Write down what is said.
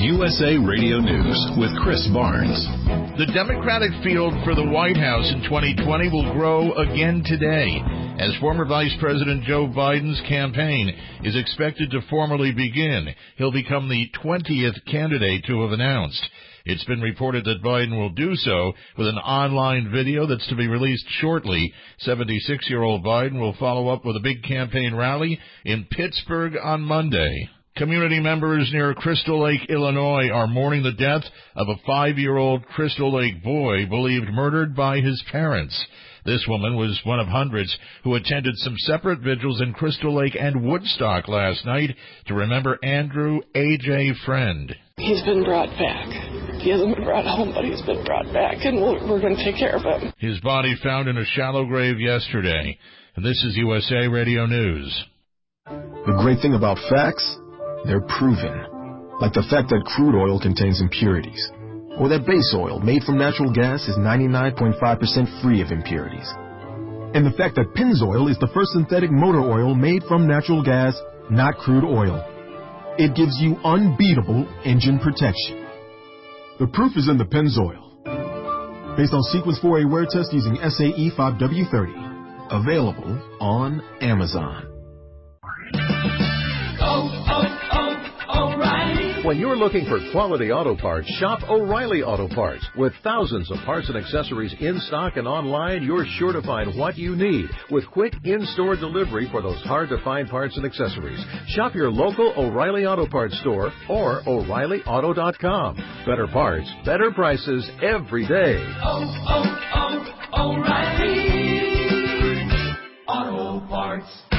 USA Radio News with Chris Barnes. The Democratic field for the White House in 2020 will grow again today, as former Vice President Joe Biden's campaign is expected to formally begin. He'll become the 20th candidate to have announced. It's been reported that Biden will do so with an online video that's to be released shortly. 76-year-old Biden will follow up with a big campaign rally in Pittsburgh on Monday. Community members near Crystal Lake, Illinois, are mourning the death of a 5-year-old Crystal Lake boy believed murdered by his parents. This woman was one of hundreds who attended some separate vigils in Crystal Lake and Woodstock last night to remember Andrew A.J. Friend. He's been brought back. He hasn't been brought home, but he's been brought back, and we're going to take care of him. His body found in a shallow grave yesterday. And this is USA Radio News. The great thing about facts, they're proven. Like the fact that crude oil contains impurities, or that base oil made from natural gas is 99.5% free of impurities. And the fact that Pennzoil is the first synthetic motor oil made from natural gas, not crude oil. It gives you unbeatable engine protection. The proof is in the Pennzoil. Based on Sequence 4A wear test using SAE 5W30. Available on Amazon. When you're looking for quality auto parts, shop O'Reilly Auto Parts. With thousands of parts and accessories in stock and online, you're sure to find what you need with quick in-store delivery for those hard-to-find parts and accessories. Shop your local O'Reilly Auto Parts store or O'ReillyAuto.com. Better parts, better prices every day. O'Reilly Auto Parts.